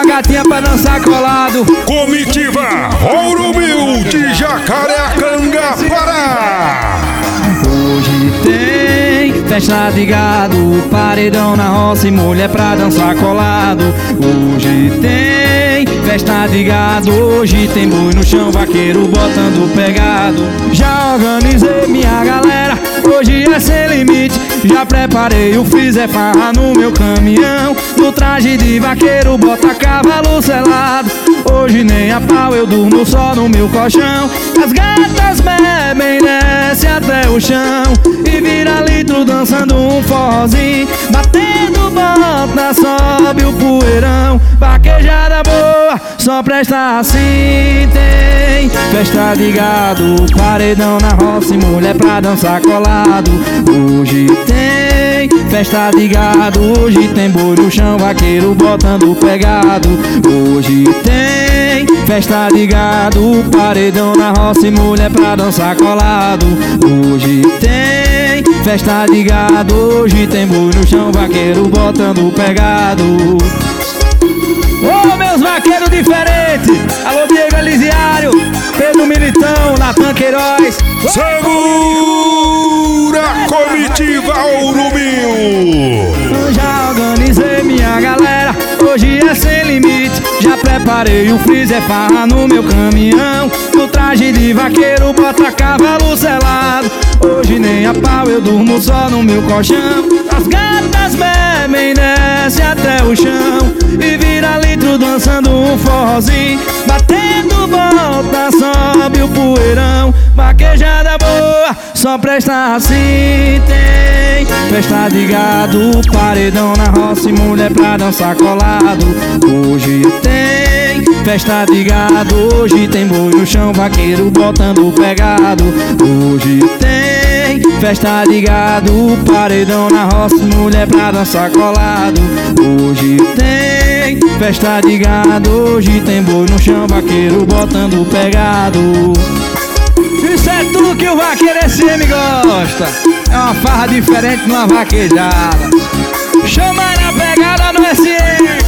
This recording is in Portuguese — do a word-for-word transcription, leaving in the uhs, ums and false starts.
a gatinha pra dançar colado. Comitiva Ouro Mil de Jacareacanga, Pará. Hoje tem festa de gado, paredão na roça e mulher pra dançar colado. Hoje tem festa de gado, hoje tem boi no chão, vaqueiro botando pegado. Já organizei minha galera, hoje é sem limite. Já preparei o freezer, farra no meu caminhão. No traje de vaqueiro, bota cavalo selado. Hoje nem a pau, eu durmo só no meu colchão. As gatas bebem, desce até o chão e vira litro dançando um forrozinho. Batendo bota, sobe o poeirão. Vaquejada boa, só presta assim. Tem festa de gado, paredão na roça e mulher pra dançar colado. Hoje tem festa de gado, hoje tem boi no chão, vaqueiro botando pegado. Hoje tem festa de gado, paredão na roça e mulher pra dançar colado. Hoje tem festa de gado, hoje tem boi no chão, vaqueiro botando pegado. Ô, oh, meus vaqueiros diferentes! Alô, Diego Elisiário, Pedro Militão, Natan Queiroz. Segura Comitiva Ouro Mil. Já organizei minha galera, hoje é sem limite. Já preparei o freezer, farra no meu caminhão. No traje de vaqueiro, bota cavalo selado. Hoje nem a pau, eu durmo só no meu colchão. As gatas bebem, desce até o chão e vira litro dançando um forrozinho. Batendo volta, sobe o poeirão. Vaquejada boa, só presta assim. Tem festa de gado, paredão na roça e mulher pra dançar colado. Hoje tem festa de gado, hoje tem boi no chão, vaqueiro botando pegado. Hoje tem festa de gado, paredão na roça e mulher pra dançar colado. Hoje tem festa de gado, hoje tem boi no chão, vaqueiro botando pegado. Isso é tudo que o vaqueiro S M gosta. É uma farra diferente numa vaquejada. Chama na pegada no S M.